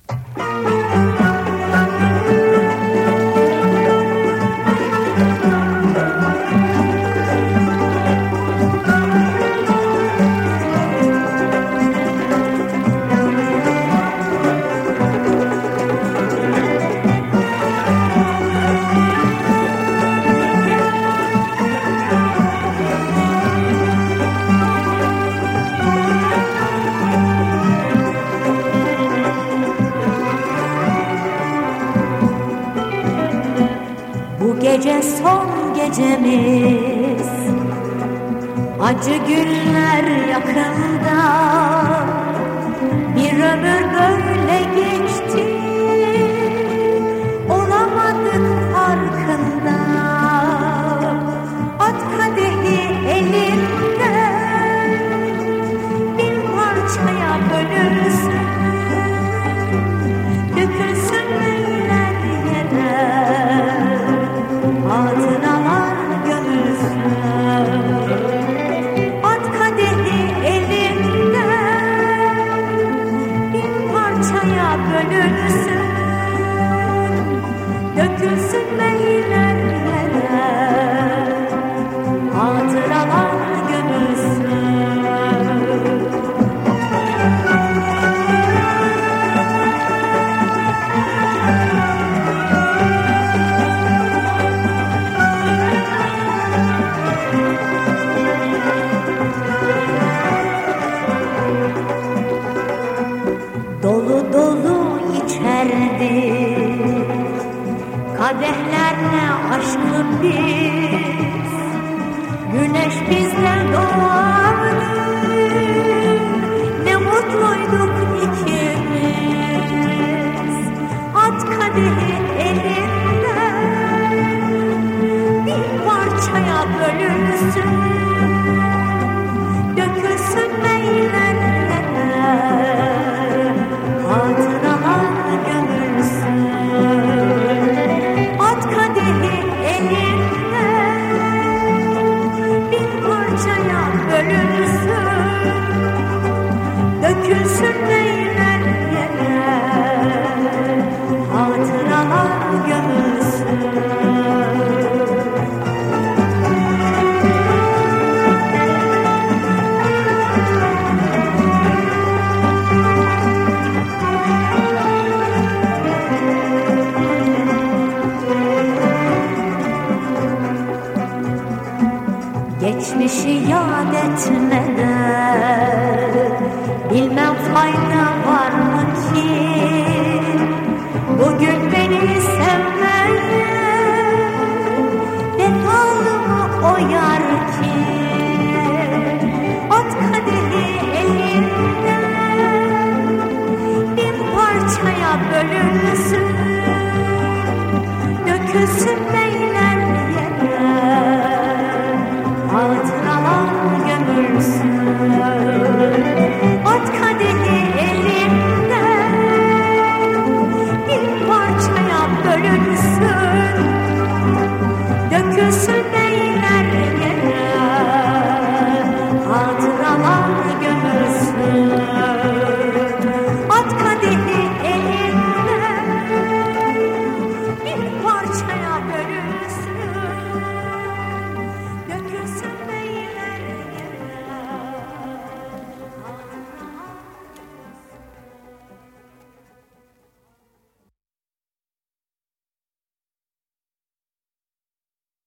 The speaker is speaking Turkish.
Bu gece son gecemiz, acı günler yakında. Bir ömür böyle geçti, olamadık farkında. At kadehi elinden, bir parçaya bölünsün, dökülsün meyler yere, hatıralar gömülsün. At kadehi elinden, bir parçaya bölünsün, dökülsün meyler yere, hatıralar gömülsün. Dolu dolu içerdik, kadehlerle aşkı biz. Güneş bizden doğardı, ne mutluyduk ikimiz. At kadehi elinden, bir parçaya bölünsün, dökülsün meyler yere, hatıralar gömülsün. At kadehi elinden, bir parçaya bölünsün, dökülsün meyler yere, hatıralar gömülsün. Geçmişi yad etmeden, bilmem fayda var mı ki? Bugün beni sevmeye, vefalı mı o yar ki? At kadehi elinden, bir parçaya bölünsün, dökülsün